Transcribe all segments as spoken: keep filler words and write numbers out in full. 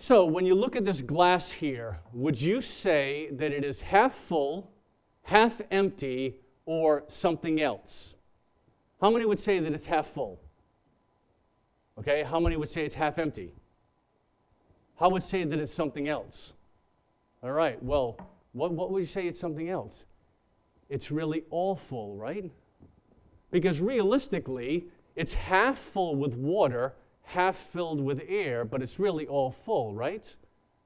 So when you look at this glass here, would you say that it is half full, half empty, or something else? How many would say that it's half full? Okay, how many would say it's half empty? How would say that it's something else? All right, well, what, what would you say it's something else? It's really all full, right? Because realistically, it's half full with water, half filled with air, but it's really all full, right?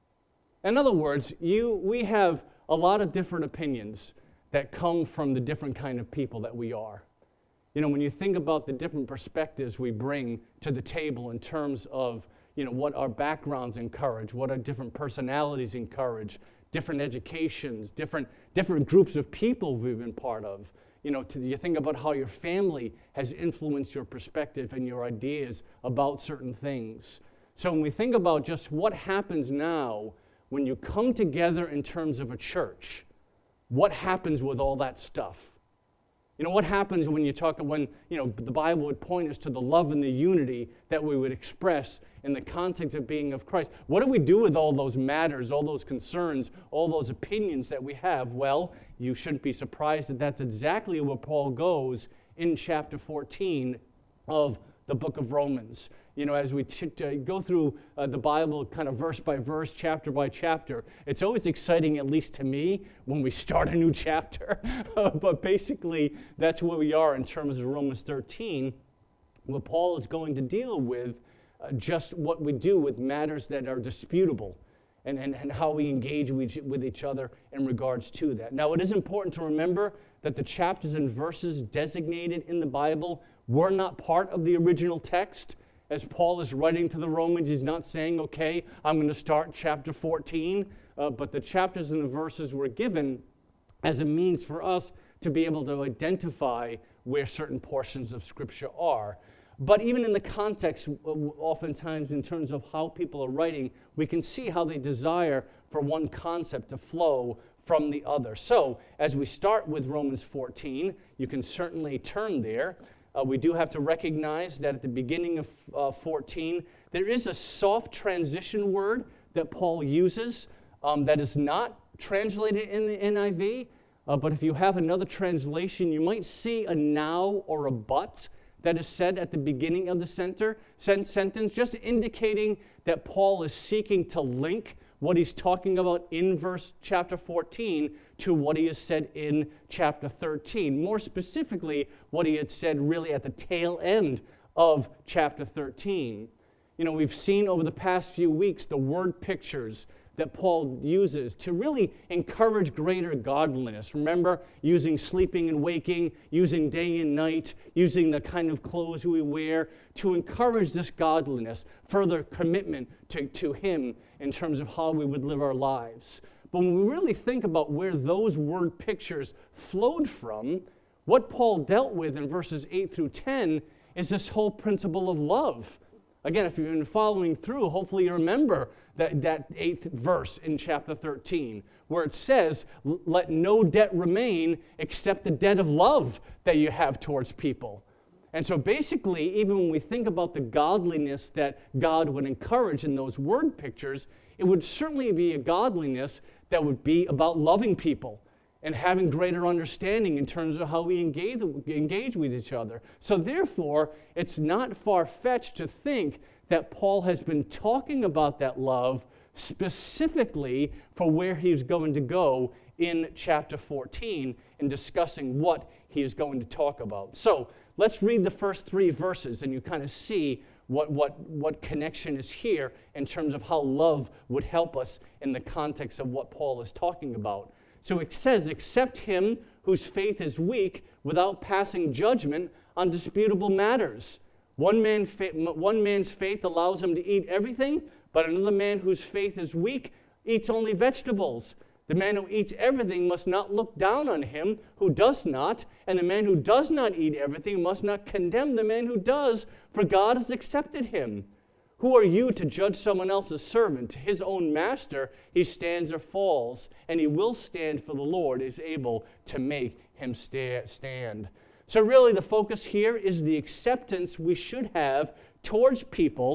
In other words, you we have a lot of different opinions that come from the different kind of people that we are. You know, when you think about the different perspectives we bring to the table in terms of, you know, what our backgrounds encourage, what our different personalities encourage, different educations, different different groups of people we've been part of. You know, to, you think about how your family has influenced your perspective and your ideas about certain things. So when we think about just what happens now when you come together in terms of a church, what happens with all that stuff? You know, what happens when you talk, when, you know, the Bible would point us to the love and the unity that we would express in the context of being of Christ. What do we do with all those matters, all those concerns, all those opinions that we have? Well, you shouldn't be surprised that that's exactly where Paul goes in chapter fourteen of the book of Romans. You know, as we t- t- go through uh, the Bible kind of verse by verse, chapter by chapter, it's always exciting, at least to me, when we start a new chapter. But basically, that's where we are in terms of Romans thirteen, where Paul is going to deal with uh, just what we do with matters that are disputable and, and, and how we engage with, with each other in regards to that. Now, it is important to remember that the chapters and verses designated in the Bible were not part of the original text. As Paul is writing to the Romans, he's not saying, okay, I'm going to start chapter fourteen, uh, but the chapters and the verses were given as a means for us to be able to identify where certain portions of Scripture are. But even in the context, oftentimes in terms of how people are writing, we can see how they desire for one concept to flow from the other. So, as we start with Romans fourteen, you can certainly turn there. Uh, we do have to recognize that at the beginning of uh, fourteen, there is a soft transition word that Paul uses um, that is not translated in the N I V, uh, but if you have another translation, you might see a now or a but that is said at the beginning of the center, sentence, just indicating that Paul is seeking to link what he's talking about in verse chapter fourteen to what he has said in chapter thirteen. More specifically, what he had said really at the tail end of chapter thirteen. You know, we've seen over the past few weeks the word pictures that Paul uses to really encourage greater godliness. Remember, using sleeping and waking, using day and night, using the kind of clothes we wear to encourage this godliness, further commitment to, to him in terms of how we would live our lives. But when we really think about where those word pictures flowed from, what Paul dealt with in verses eight through ten is this whole principle of love. Again, if you've been following through, hopefully you remember that, that eighth verse in chapter thirteen, where it says, let no debt remain except the debt of love that you have towards people. And so basically, even when we think about the godliness that God would encourage in those word pictures, it would certainly be a godliness that would be about loving people and having greater understanding in terms of how we engage, engage with each other. So therefore, it's not far-fetched to think that Paul has been talking about that love specifically for where he's going to go in chapter fourteen in discussing what he is going to talk about. So let's read the first three verses and you kind of see what, what, what connection is here in terms of how love would help us in the context of what Paul is talking about. So it says, accept him whose faith is weak without passing judgment on disputable matters. One, man fa- one man's faith allows him to eat everything, but another man whose faith is weak eats only vegetables. The man who eats everything must not look down on him who does not, and the man who does not eat everything must not condemn the man who does, for God has accepted him. Who are you to judge someone else's servant? His own master, he stands or falls, and he will stand, for the Lord is able to make him sta- stand. So really the focus here is the acceptance we should have towards people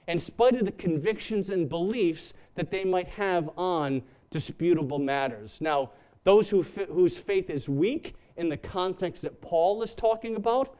in spite of the convictions and beliefs that they might have on disputable matters. Now, those who, whose faith is weak in the context that Paul is talking about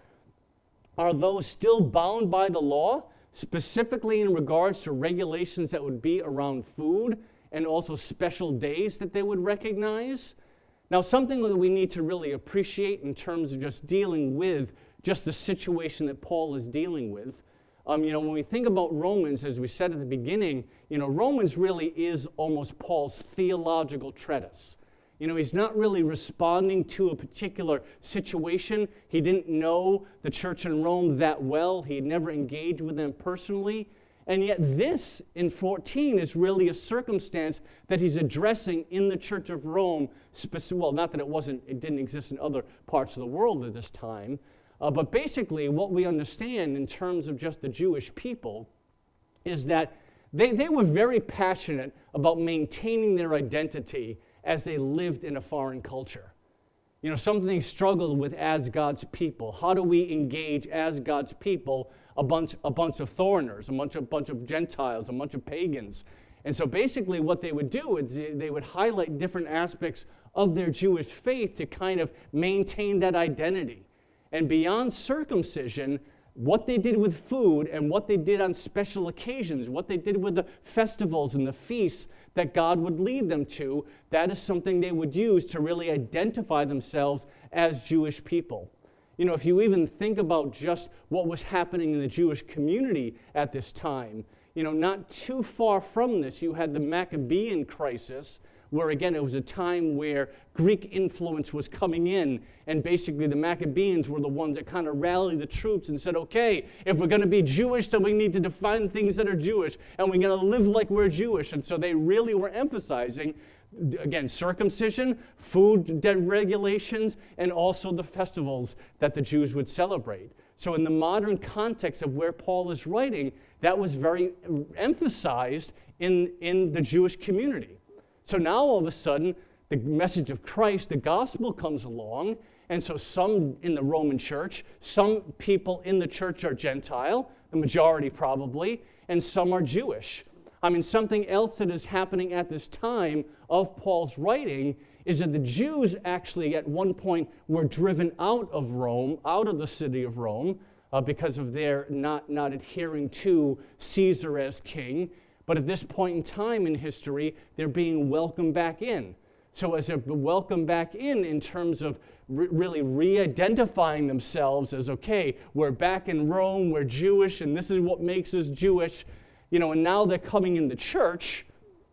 are those still bound by the law, specifically in regards to regulations that would be around food and also special days that they would recognize. Now, something that we need to really appreciate in terms of just dealing with just the situation that Paul is dealing with. Um, you know, when we think about Romans, as we said at the beginning, you know, Romans really is almost Paul's theological treatise. You know, he's not really responding to a particular situation. He didn't know the church in Rome that well. He had never engaged with them personally. And yet this, in fourteen, is really a circumstance that he's addressing in the church of Rome. Well, not that it wasn't, it didn't exist in other parts of the world at this time. Uh, but basically, what we understand in terms of just the Jewish people is that they, they were very passionate about maintaining their identity as they lived in a foreign culture. You know, something they struggled with as God's people. How do we engage as God's people a bunch, a bunch of foreigners, a bunch of, bunch of Gentiles, a bunch of pagans? And so basically what they would do is they would highlight different aspects of their Jewish faith to kind of maintain that identity. And beyond circumcision, what they did with food and what they did on special occasions, what they did with the festivals and the feasts that God would lead them to, that is something they would use to really identify themselves as Jewish people. You know, if you even think about just what was happening in the Jewish community at this time, you know, not too far from this, you had the Maccabean crisis, where again it was a time where Greek influence was coming in, and basically the Maccabeans were the ones that kind of rallied the troops and said, okay, if we're going to be Jewish, then we need to define things that are Jewish, and we're going to live like we're Jewish. And so they really were emphasizing, again, circumcision, food regulations, and also the festivals that the Jews would celebrate. So in the modern context of where Paul is writing, that was very emphasized in, in the Jewish community. So now all of a sudden, the message of Christ, the gospel comes along, and so some in the Roman church, some people in the church are Gentile, the majority probably, and some are Jewish. I mean, something else that is happening at this time of Paul's writing is that the Jews actually at one point were driven out of Rome, out of the city of Rome, uh, because of their not, not adhering to Caesar as king. But at this point in time in history, they're being welcomed back in. So as they're welcomed back in in terms of re- really re-identifying themselves as, okay, we're back in Rome, we're Jewish, and this is what makes us Jewish, you know, and now they're coming in the church,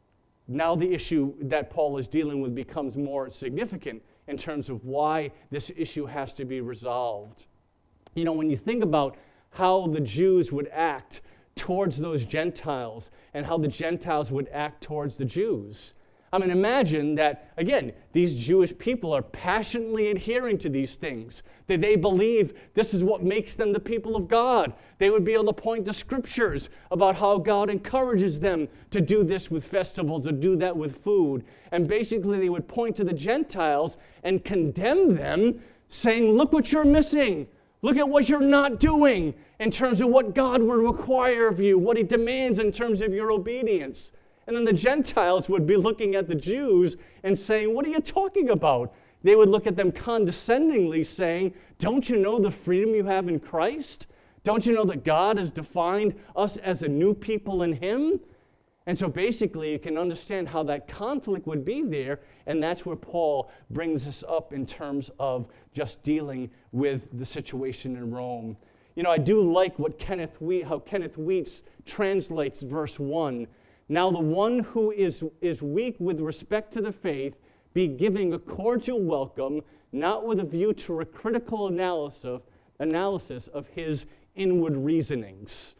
now the issue that Paul is dealing with becomes more significant in terms of why this issue has to be resolved. You know, when you think about how the Jews would act towards those Gentiles and how the Gentiles would act towards the Jews. I mean, imagine that, again, these Jewish people are passionately adhering to these things, that they believe this is what makes them the people of God. They would be able to point to scriptures about how God encourages them to do this with festivals or do that with food. And basically they would point to the Gentiles and condemn them, saying, look what you're missing. Look at what you're not doing in terms of what God would require of you, what he demands in terms of your obedience. And then the Gentiles would be looking at the Jews and saying, what are you talking about? They would look at them condescendingly saying, don't you know the freedom you have in Christ? Don't you know that God has defined us as a new people in him? And so basically you can understand how that conflict would be there, and that's where Paul brings us up in terms of just dealing with the situation in Rome. You know, I do like what Kenneth We- how Kenneth Weitz translates verse one. Now the one who is, is weak with respect to the faith be giving a cordial welcome, not with a view to a critical analysis, analysis of his inward reasonings.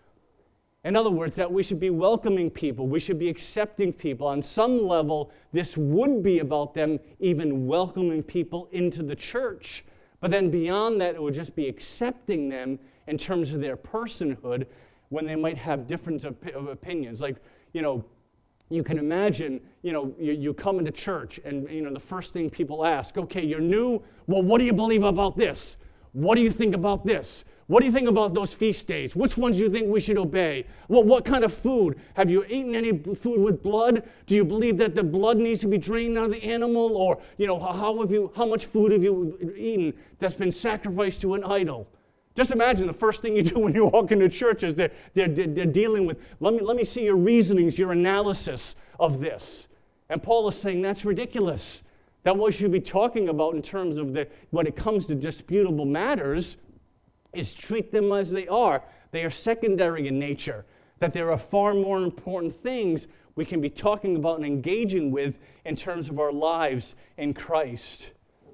In other words, that we should be welcoming people, we should be accepting people. On some level, this would be about them even welcoming people into the church. But then beyond that, it would just be accepting them in terms of their personhood when they might have different op- opinions. Like, you know, you can imagine, you know, you, you come into church and, you know, the first thing people ask, okay, you're new, well, what do you believe about this? What do you think about this? What do you think about those feast days? Which ones do you think we should obey? Well, what kind of food? Have you eaten any food with blood? Do you believe that the blood needs to be drained out of the animal? Or, you know, how have you, how much food have you eaten that's been sacrificed to an idol? Just imagine the first thing you do when you walk into church is they're, they're, they're dealing with, let me, let me see your reasonings, your analysis of this. And Paul is saying that's ridiculous. That what you should be talking about in terms of the, when it comes to disputable matters is treat them as they are. They are secondary in nature, that there are far more important things we can be talking about and engaging with in terms of our lives in Christ.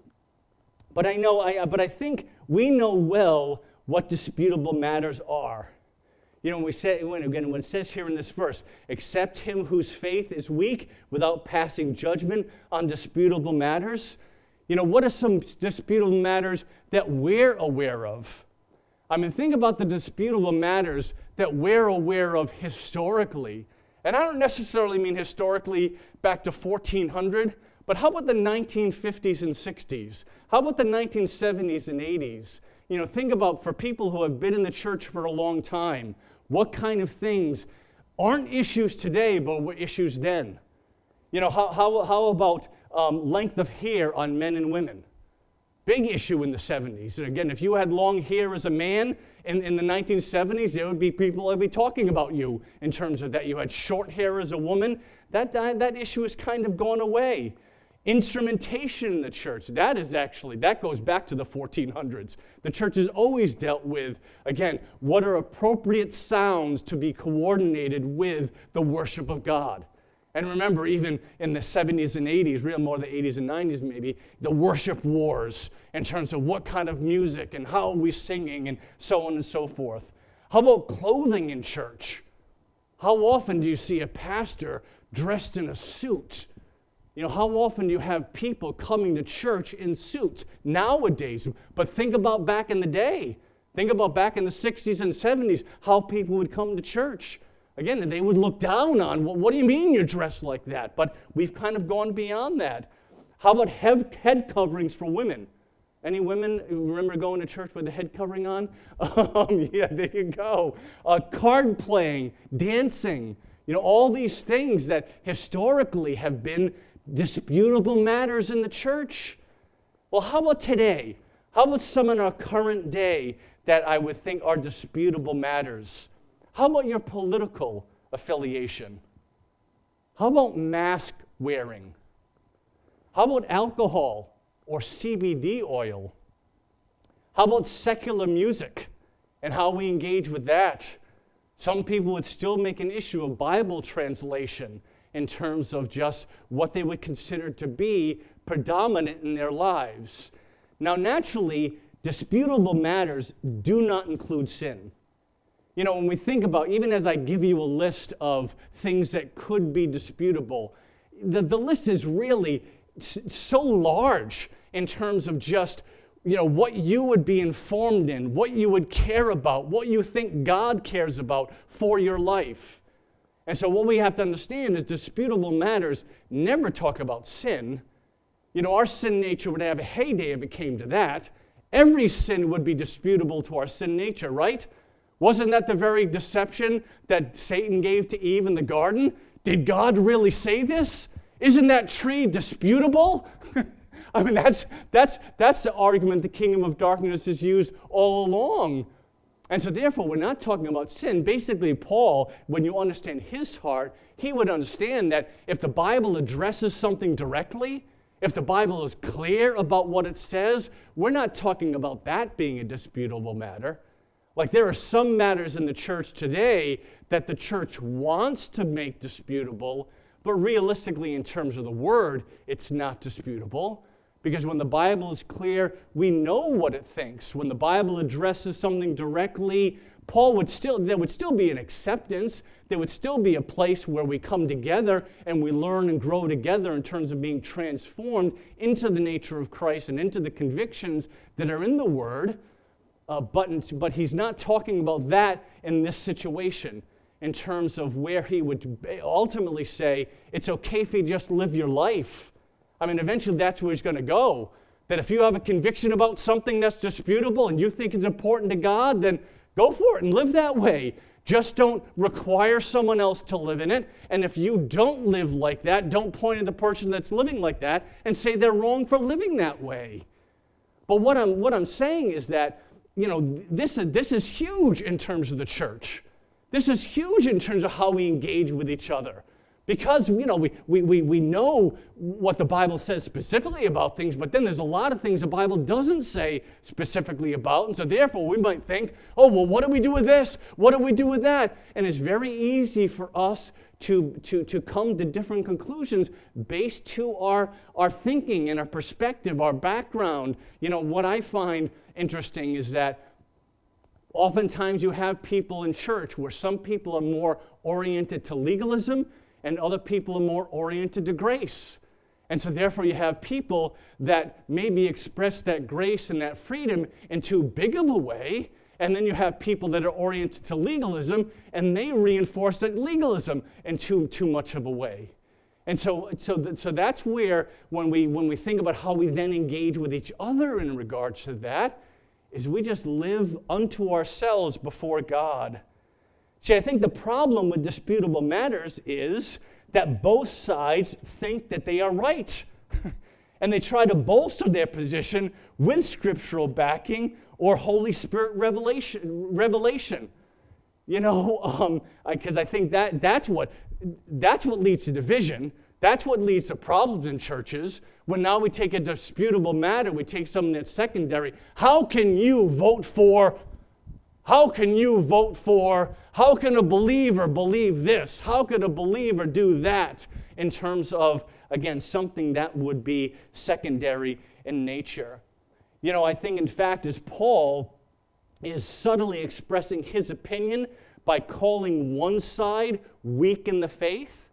But I know, I, but I think we know well what disputable matters are. You know, when we say, when, again, when it says here in this verse, accept him whose faith is weak without passing judgment on disputable matters. You know, what are some disputable matters that we're aware of? I mean, think about the disputable matters that we're aware of historically. And I don't necessarily mean historically back to fourteen hundred, but how about the nineteen fifties and sixties? How about the nineteen seventies and eighties? You know, think about, for people who have been in the church for a long time, what kind of things aren't issues today, but were issues then? You know, how, how, how about um, length of hair on men and women? Big issue in the seventies. And again, if you had long hair as a man in, in the nineteen seventies, there would be people that would be talking about you in terms of that. You had short hair as a woman. That, that, that issue has kind of gone away. Instrumentation in the church, that is actually, that goes back to the fourteen hundreds. The church has always dealt with, again, what are appropriate sounds to be coordinated with the worship of God. And remember, even in the seventies and eighties, real more the eighties and nineties maybe, the worship wars in terms of what kind of music and how are we singing and so on and so forth. How about clothing in church? How often do you see a pastor dressed in a suit? You know, how often do you have people coming to church in suits nowadays? But think about back in the day. Think about back in the sixties and seventies, how people would come to church. Again, they would look down on, well, what do you mean you're dressed like that? But we've kind of gone beyond that. How about head coverings for women? Any women remember going to church with a head covering on? Um, yeah, there you go. Uh, card playing, dancing, you know, all these things that historically have been disputable matters in the church. Well, how about today? How about some in our current day that I would think are disputable matters? How about your political affiliation? How about mask wearing? How about alcohol or C B D oil? How about secular music and how we engage with that? Some people would still make an issue of Bible translation in terms of just what they would consider to be predominant in their lives. Now, naturally, disputable matters do not include sin. You know, when we think about, even as I give you a list of things that could be disputable, the, the list is really so large in terms of just, you know, what you would be informed in, what you would care about, what you think God cares about for your life. And so what we have to understand is disputable matters never talk about sin. You know, our sin nature would have a heyday if it came to that. Every sin would be disputable to our sin nature, right? Wasn't that the very deception that Satan gave to Eve in the garden? Did God really say this? Isn't that tree disputable? I mean, that's, that's, that's the argument the kingdom of darkness has used all along. And so therefore, we're not talking about sin. Basically, Paul, when you understand his heart, he would understand that if the Bible addresses something directly, if the Bible is clear about what it says, we're not talking about that being a disputable matter. Like there are some matters in the church today that the church wants to make disputable, but realistically in terms of the word, it's not disputable. Because when the Bible is clear, we know what it thinks. When the Bible addresses something directly, Paul would still, there would still be an acceptance. There would still be a place where we come together and we learn and grow together in terms of being transformed into the nature of Christ and into the convictions that are in the Word. Uh, but, but he's not talking about that in this situation in terms of where he would ultimately say, it's okay if you just live your life. I mean, eventually that's where he's going to go. That if you have a conviction about something that's disputable and you think it's important to God, then go for it and live that way. Just don't require someone else to live in it. And if you don't live like that, don't point at the person that's living like that and say they're wrong for living that way. But what I'm what I'm saying is that, you know, this is, this is huge in terms of the church. This is huge in terms of how we engage with each other. Because, you know, we, we, we, we know what the Bible says specifically about things, but then there's a lot of things the Bible doesn't say specifically about. And so therefore we might think, oh, well, what do we do with this? What do we do with that? And it's very easy for us to, to, to come to different conclusions based to our, our thinking and our perspective, our background. You know, what I find interesting is that oftentimes you have people in church where some people are more oriented to legalism and other people are more oriented to grace. And so therefore you have people that maybe express that grace and that freedom in too big of a way, and then you have people that are oriented to legalism, and they reinforce that legalism in too, too much of a way. And so, so, th- so that's where, when we, when we think about how we then engage with each other in regards to that, is we just live unto ourselves before God. See, I think the problem with disputable matters is that both sides think that they are right. And they try to bolster their position with scriptural backing or Holy Spirit revelation. revelation. You know, because um, I think that that's what, that's what leads to division. That's what leads to problems in churches. When now we take a disputable matter, we take something that's secondary. How can you vote for How can you vote for, how can a believer believe this? How can a believer do that in terms of, again, something that would be secondary in nature? You know, I think, in fact, as Paul is subtly expressing his opinion by calling one side weak in the faith.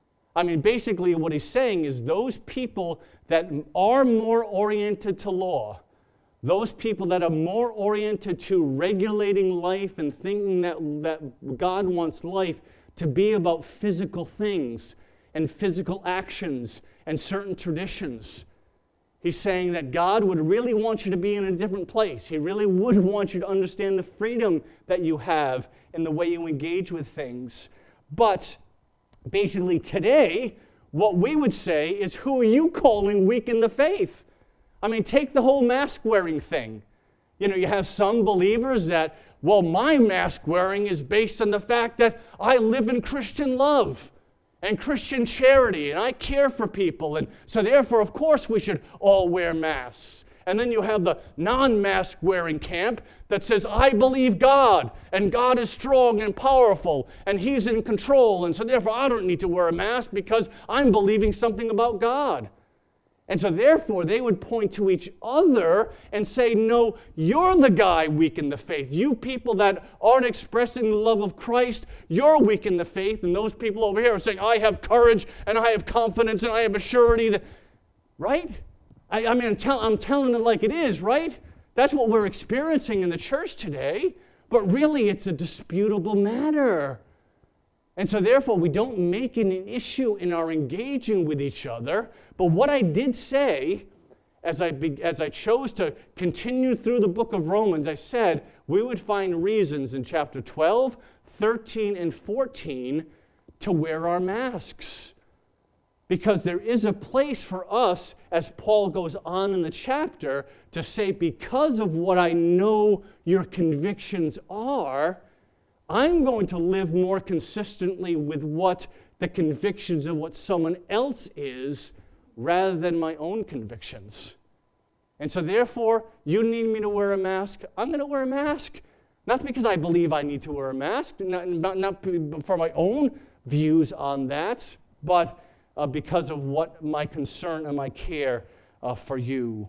I mean, basically what he's saying is those people that are more oriented to law, those people that are more oriented to regulating life and thinking that, that God wants life to be about physical things and physical actions and certain traditions. He's saying that God would really want you to be in a different place. He really would want you to understand the freedom that you have in the way you engage with things. But basically today, what we would say is, who are you calling weak in the faith? I mean, take the whole mask wearing thing. You know, you have some believers that, well, my mask wearing is based on the fact that I live in Christian love and Christian charity and I care for people. And so therefore, of course, we should all wear masks. And then you have the non-mask wearing camp that says, I believe God and God is strong and powerful and He's in control. And so therefore, I don't need to wear a mask because I'm believing something about God. And so therefore, they would point to each other and say, no, you're the guy weak in the faith. You people that aren't expressing the love of Christ, you're weak in the faith. And those people over here are saying, I have courage and I have confidence and I have a surety. That, right? I, I mean, I'm, tell, I'm telling it like it is, right? That's what we're experiencing in the church today. But really, it's a disputable matter. And so therefore, we don't make it an issue in our engaging with each other. But what I did say, as I, be, as I chose to continue through the book of Romans, I said we would find reasons in chapter twelve, thirteen, and fourteen to wear our masks. Because there is a place for us, as Paul goes on in the chapter, to say, because of what I know your convictions are, I'm going to live more consistently with what the convictions of what someone else is rather than my own convictions. And so therefore, you need me to wear a mask, I'm going to wear a mask. Not because I believe I need to wear a mask, not, not, not for my own views on that, but uh, because of what my concern and my care uh, for you.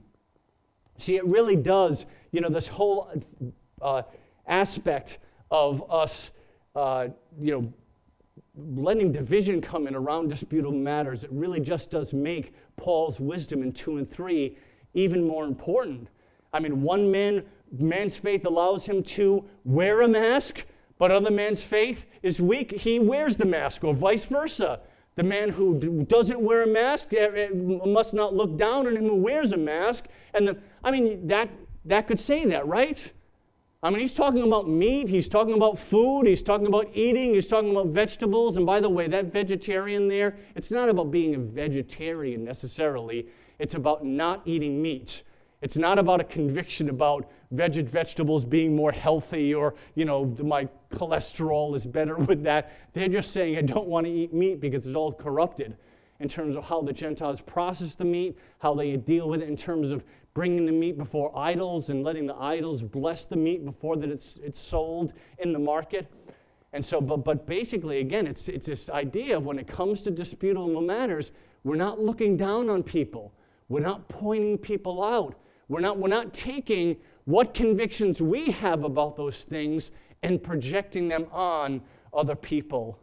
See, it really does, you know, this whole uh, aspect of us, uh, you know, letting division come in around disputable matters, it really just does make Paul's wisdom in two and three even more important. I mean, one man, man's faith allows him to wear a mask, but other man's faith is weak. He wears the mask, or vice versa. The man who d- doesn't wear a mask must not look down on him who wears a mask. And the, I mean, that that could say that, right? I mean, he's talking about meat, he's talking about food, he's talking about eating, he's talking about vegetables. And by the way, that vegetarian there, it's not about being a vegetarian necessarily. It's about not eating meat. It's not about a conviction about veg- vegetables being more healthy or, you know, my cholesterol is better with that. They're just saying, I don't want to eat meat because it's all corrupted in terms of how the Gentiles process the meat, how they deal with it in terms of bringing the meat before idols and letting the idols bless the meat before that it's it's sold in the market. And so, but but basically, again, it's it's this idea of when it comes to disputable matters, we're not looking down on people. We're not pointing people out. We're not we're not taking what convictions we have about those things and projecting them on other people.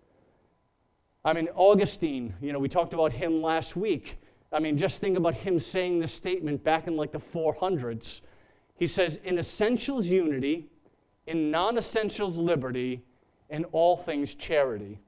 I mean, Augustine, you know, we talked about him last week. I mean, just think about him saying this statement back in like the four hundreds. He says, in essentials unity, in non-essentials liberty, in all things charity.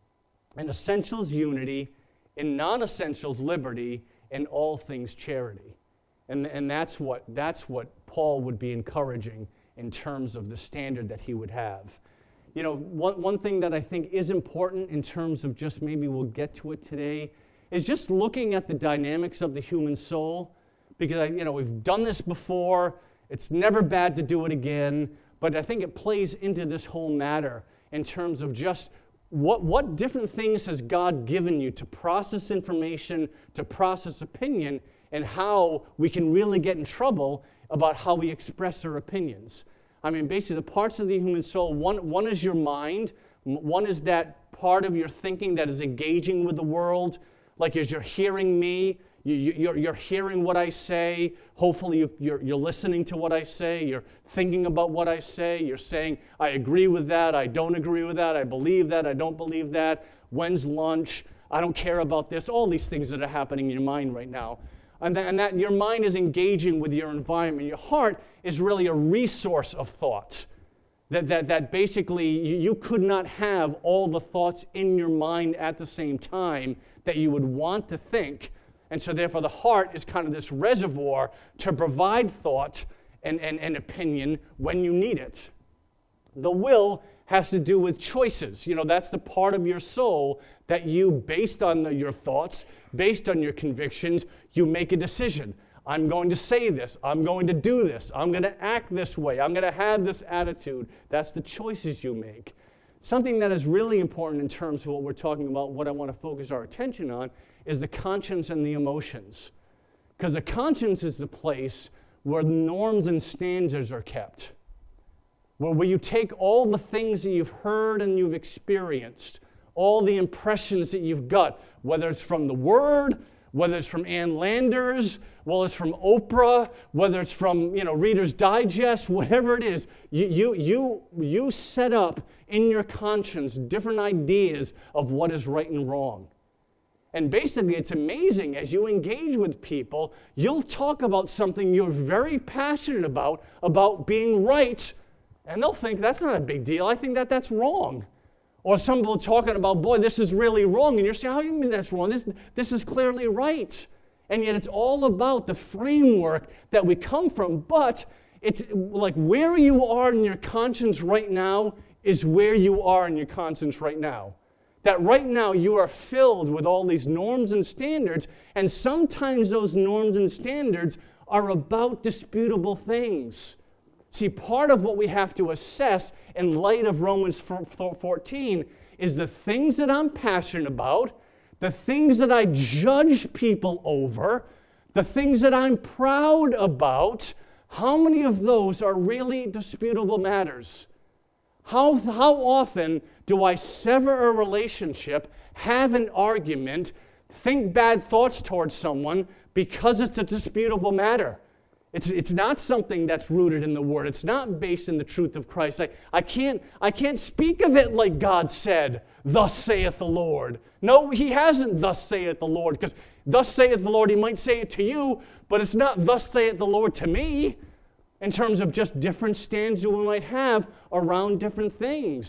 In essentials unity, in non-essentials liberty, in all things charity. And, and that's what that's what Paul would be encouraging in terms of the standard that he would have. You know, one, one thing that I think is important in terms of just maybe we'll get to it today is just looking at the dynamics of the human soul, because, you know, we've done this before. It's never bad to do it again, but I think it plays into this whole matter in terms of just what, what different things has God given you to process information, to process opinion, and how we can really get in trouble about how we express our opinions. I mean, basically, the parts of the human soul, one, one is your mind, one is that part of your thinking that is engaging with the world. Like as you're hearing me, you, you, you're, you're hearing what I say. Hopefully you, you're, you're listening to what I say. You're thinking about what I say. You're saying, I agree with that. I don't agree with that. I believe that. I don't believe that. When's lunch? I don't care about this. All these things that are happening in your mind right now. And that, and that your mind is engaging with your environment. Your heart is really a resource of thought. That, that, that basically you, you could not have all the thoughts in your mind at the same time that you would want to think. And so therefore the heart is kind of this reservoir to provide thought and, and, and opinion when you need it. The will has to do with choices. You know, that's the part of your soul that you, based on the, your thoughts, based on your convictions, you make a decision. I'm going to say this. I'm going to do this. I'm going to act this way. I'm going to have this attitude. That's the choices you make. Something that is really important in terms of what we're talking about, what I want to focus our attention on, is the conscience and the emotions. Because the conscience is the place where norms and standards are kept. Where, where you take all the things that you've heard and you've experienced, all the impressions that you've got, whether it's from the Word, whether it's from Ann Landers, whether it's from Oprah, whether it's from, you know, Reader's Digest, whatever it is, you, you, you, you set up in your conscience different ideas of what is right and wrong. And basically, it's amazing, as you engage with people, you'll talk about something you're very passionate about, about being right, and they'll think, that's not a big deal. I think that that's wrong. Or some people talking about, boy, this is really wrong. And you're saying, how do you mean that's wrong? This, this is clearly right. And yet it's all about the framework that we come from. But it's like where you are in your conscience right now is where you are in your conscience right now. That right now you are filled with all these norms and standards. And sometimes those norms and standards are about disputable things. See, part of what we have to assess in light of Romans fourteen is the things that I'm passionate about, the things that I judge people over, the things that I'm proud about. How many of those are really disputable matters? How, how often do I sever a relationship, have an argument, think bad thoughts towards someone because it's a disputable matter? It's, it's not something that's rooted in the Word. It's not based in the truth of Christ. I, I, can't, I can't speak of it like God said, thus saith the Lord. No, he hasn't thus saith the Lord, because thus saith the Lord, he might say it to you, but it's not thus saith the Lord to me, in terms of just different stands that we might have around different things.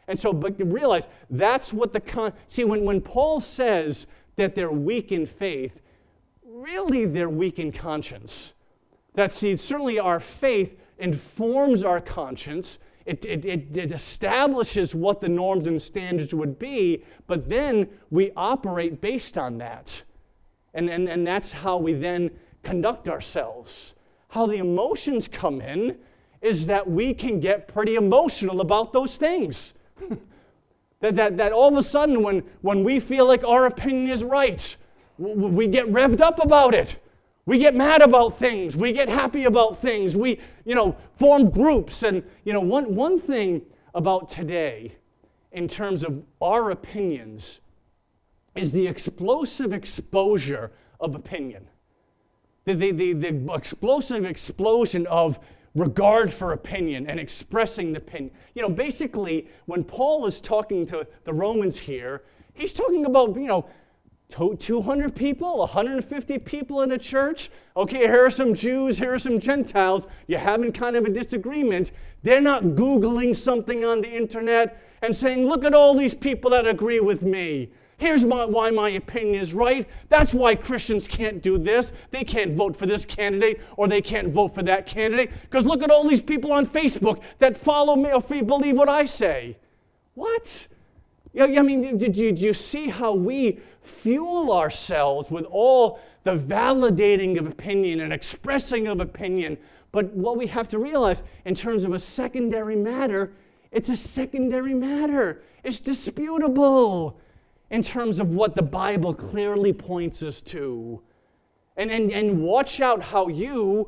And so, but realize that's what the, con- see, when, when Paul says that they're weak in faith, really they're weak in conscience. That, see, certainly our faith informs our conscience. It, it, it, it establishes what the norms and standards would be, but then we operate based on that. And, and, and that's how we then conduct ourselves. How the emotions come in is that we can get pretty emotional about those things. that, that, that all of a sudden when, when we feel like our opinion is right, w- we get revved up about it. We get mad about things. We get happy about things. We, you know, form groups. And, you know, one, one thing about today in terms of our opinions is the explosive exposure of opinion. The, the, the, the explosive explosion of regard for opinion and expressing the opinion. You know, basically, when Paul is talking to the Romans here, he's talking about, you know, two hundred people, one hundred fifty people in a church. Okay, here are some Jews, here are some Gentiles. You're having kind of a disagreement. They're not Googling something on the internet and saying, look at all these people that agree with me. Here's my, why my opinion is right. That's why Christians can't do this. They can't vote for this candidate or they can't vote for that candidate because look at all these people on Facebook that follow me or believe what I say. What? You know, I mean, did you, did you see how we fuel ourselves with all the validating of opinion and expressing of opinion? But what we have to realize in terms of a secondary matter, it's a secondary matter. It's disputable in terms of what the Bible clearly points us to. And, and, and watch out how you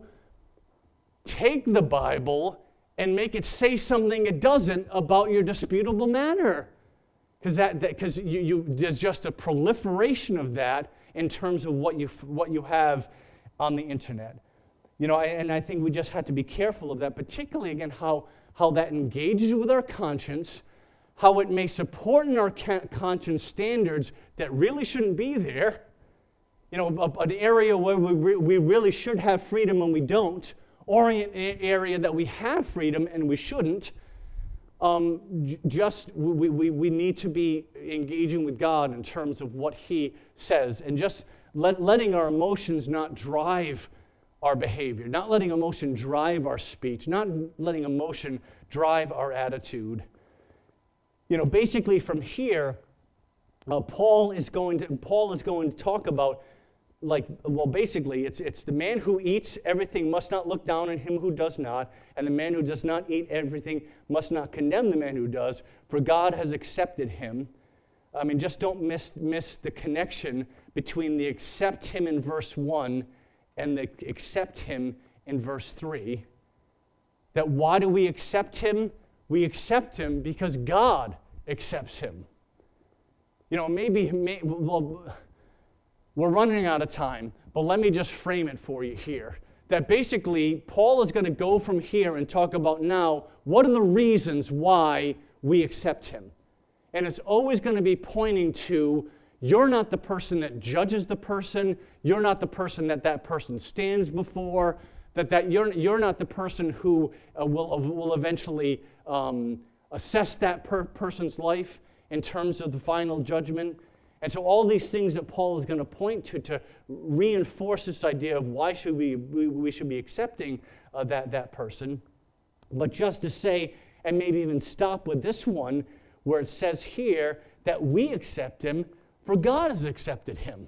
take the Bible and make it say something it doesn't about your disputable matter. Because that, because you, you, there's just a proliferation of that in terms of what you what you have on the internet, you know. And I think we just have to be careful of that, particularly again how how that engages with our conscience, how it may support in our conscience standards that really shouldn't be there. You know, a, an area where we re, we really should have freedom and we don't, or an area that we have freedom and we shouldn't. Um, j- just we, we, we need to be engaging with God in terms of what He says, and just let, letting our emotions not drive our behavior, not letting emotion drive our speech, not letting emotion drive our attitude. You know, basically from here, uh, Paul is going to Paul is going to talk about, like, well, basically, it's it's the man who eats everything must not look down on him who does not, and the man who does not eat everything must not condemn the man who does, for God has accepted him. I mean, just don't miss miss the connection between the accept him in verse one and the accept him in verse three. That why do we accept him? We accept him because God accepts him. You know, maybe, may, well, we're running out of time, but let me just frame it for you here. That basically, Paul is going to go from here and talk about now, what are the reasons why we accept him? And it's always going to be pointing to, you're not the person that judges the person, you're not the person that that person stands before, that, that you're, you're not the person who uh, will, will eventually um, assess that per- person's life in terms of the final judgment. And so all these things that Paul is going to point to to reinforce this idea of why should we we, we should be accepting uh, that, that person. But just to say, and maybe even stop with this one, where it says here that we accept him, for God has accepted him.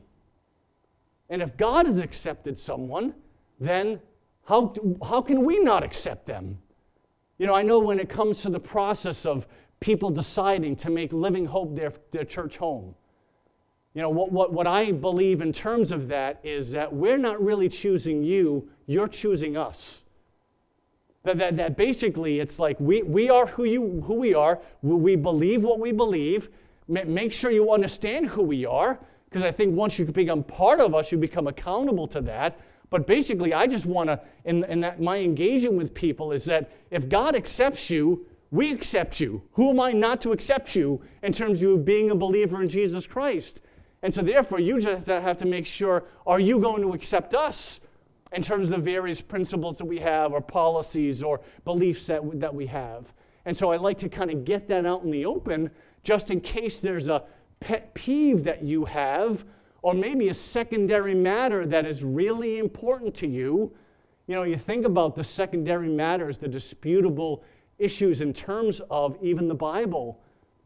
And if God has accepted someone, then how, how can we not accept them? You know, I know when it comes to the process of people deciding to make Living Hope their, their church home, you know, what, what, what I believe in terms of that is that we're not really choosing you, you're choosing us. That, that, that basically it's like we, we are who, you, who we are, we believe what we believe, make sure you understand who we are, because I think once you become part of us, you become accountable to that. But basically, I just want to, in, in that my engaging with people is that if God accepts you, we accept you. Who am I not to accept you in terms of you being a believer in Jesus Christ? And so therefore, you just have to make sure, are you going to accept us in terms of various principles that we have or policies or beliefs that, that we have? And so I like to kind of get that out in the open just in case there's a pet peeve that you have, or maybe a secondary matter that is really important to you. You know, you think about the secondary matters, the disputable issues in terms of even the Bible.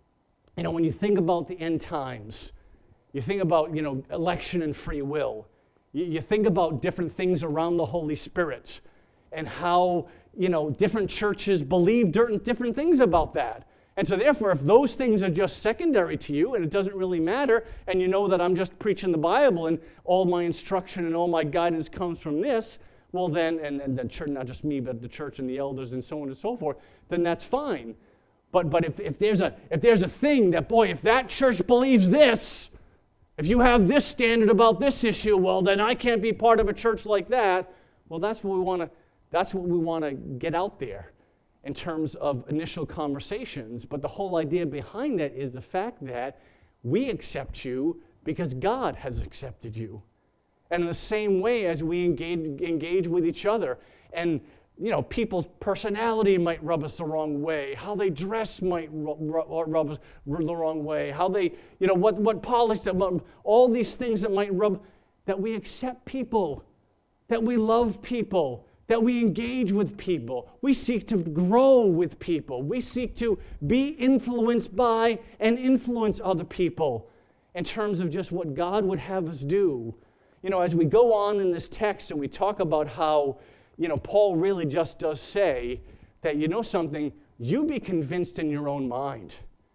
You know, when you think about the end times, you think about, you know, election and free will. You, you think about different things around the Holy Spirit and how, you know, different churches believe different things about that. And so therefore, if those things are just secondary to you and it doesn't really matter, and you know that I'm just preaching the Bible and all my instruction and all my guidance comes from this, well then, and, and the church, not just me, but the church and the elders and so on and so forth, then that's fine. But but if, if there's a if there's a thing that, boy, if that church believes this, if you have this standard about this issue, well then I can't be part of a church like that. Well, that's what we want to that's what we want to get out there in terms of initial conversations. But the whole idea behind that is the fact that we accept you because God has accepted you. And in the same way as we engage, engage with each other, and you know, people's personality might rub us the wrong way, how they dress might rub, rub us the wrong way, how they, you know, what, what polish, all these things that might rub, that we accept people, that we love people, that we engage with people. We seek to grow with people. We seek to be influenced by and influence other people in terms of just what God would have us do. You know, as we go on in this text and we talk about how, you know, Paul really just does say that, you know something, you be convinced in your own mind.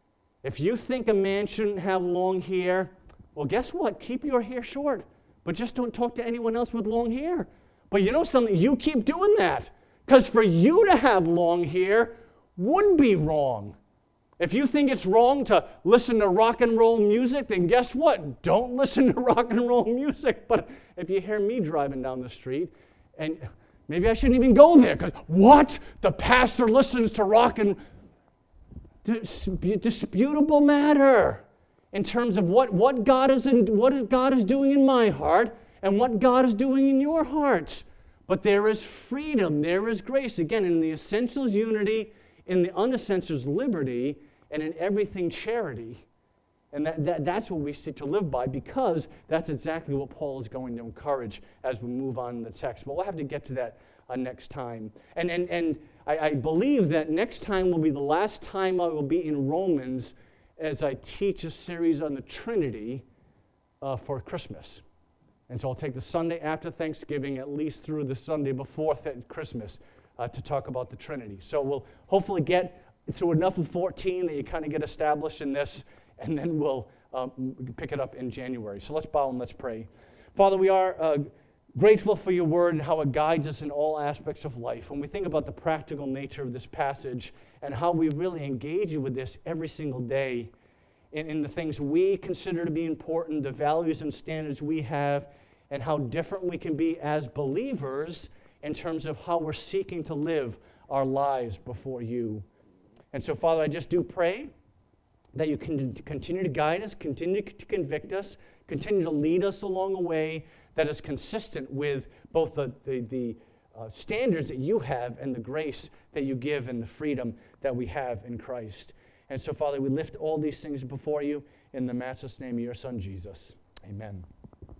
If you think a man shouldn't have long hair, well, guess what? Keep your hair short, but just don't talk to anyone else with long hair. But you know something? You keep doing that, because for you to have long hair would be wrong. If you think it's wrong to listen to rock and roll music, then guess what? Don't listen to rock and roll music. But if you hear me driving down the street, and maybe I shouldn't even go there, because what? The pastor listens to rock and disputable matter in terms of what, what God is in, what God is doing in my heart and what God is doing in your heart. But there is freedom, there is grace. Again, in the essentials, unity, in the unessentials, liberty, and in everything, charity. And that, that, that's what we seek to live by, because that's exactly what Paul is going to encourage as we move on in the text. But we'll have to get to that uh, next time. And, and, and I, I believe that next time will be the last time I will be in Romans as I teach a series on the Trinity uh, for Christmas. And so I'll take the Sunday after Thanksgiving, at least through the Sunday before th- Christmas, uh, to talk about the Trinity. So we'll hopefully get through enough of fourteen that you kind of get established in this, and then we'll um, pick it up in January. So let's bow and let's pray. Father, we are uh, grateful for your word and how it guides us in all aspects of life. When we think about the practical nature of this passage and how we really engage with this every single day, In, in the things we consider to be important, the values and standards we have, and how different we can be as believers in terms of how we're seeking to live our lives before you. And so, Father, I just do pray that you can continue to guide us, continue to convict us, continue to lead us along a way that is consistent with both the, the, the uh, standards that you have and the grace that you give and the freedom that we have in Christ. And so, Father, we lift all these things before you in the matchless name of your Son, Jesus. Amen.